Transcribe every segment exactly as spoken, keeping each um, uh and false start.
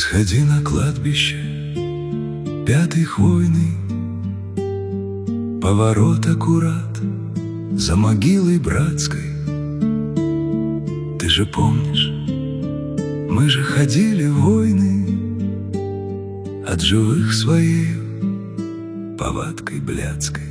сходи на кладбище, пятый хвойный, поворот аккурат за могилой братской. Ты же помнишь, мы же ходили в войны от живых своей повадкой блядской.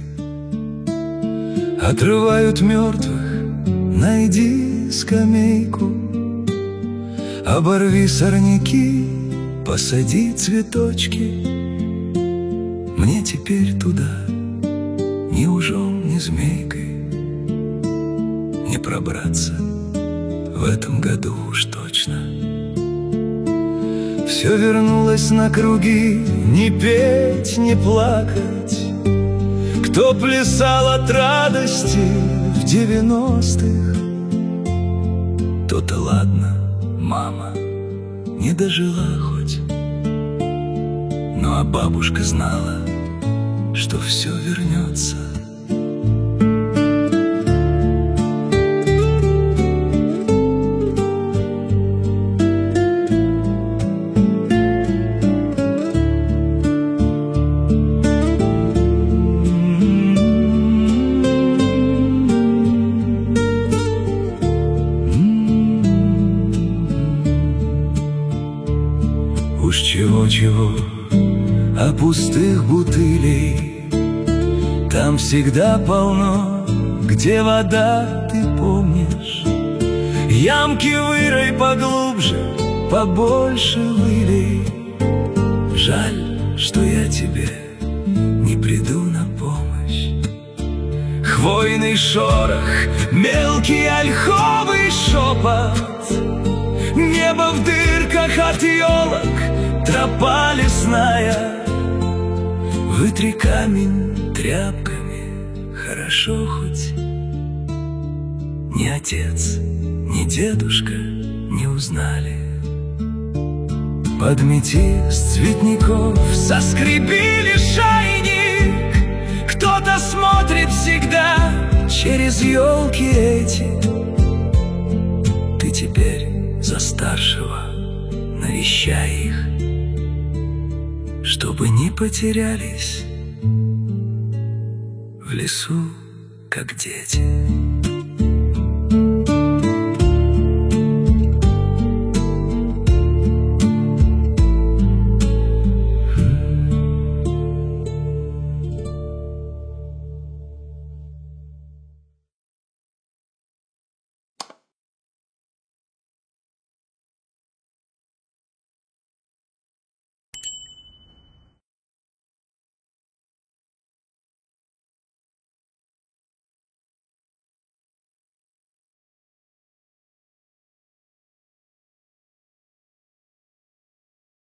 Отрывают мертвых, найди скамейку, оборви сорняки, посади цветочки. Мне теперь туда ни ужом, ни змейкой не пробраться в этом году уж точно. Все вернулось на круги, не петь, не плакать. Кто плясал от радости в девяностых, то-то ладно, мама не дожила хоть. Ну а бабушка знала, что все вернется. Уж чего-чего, а пустых бутылей там всегда полно. Где вода, ты помнишь? Ямки вырой поглубже, побольше вылей. Жаль, что я тебе не приду на помощь. Хвойный шорох, мелкий ольховый шепот, небо в дырках от елок, тропа лесная. Вытри камень тряпками, хорошо хоть ни отец, ни дедушка не узнали. Подмети с цветников, соскреби лишайник. Кто-то смотрит всегда через елки эти. Ты теперь за старшего навещай их, чтобы не потерялись в лесу, как дети.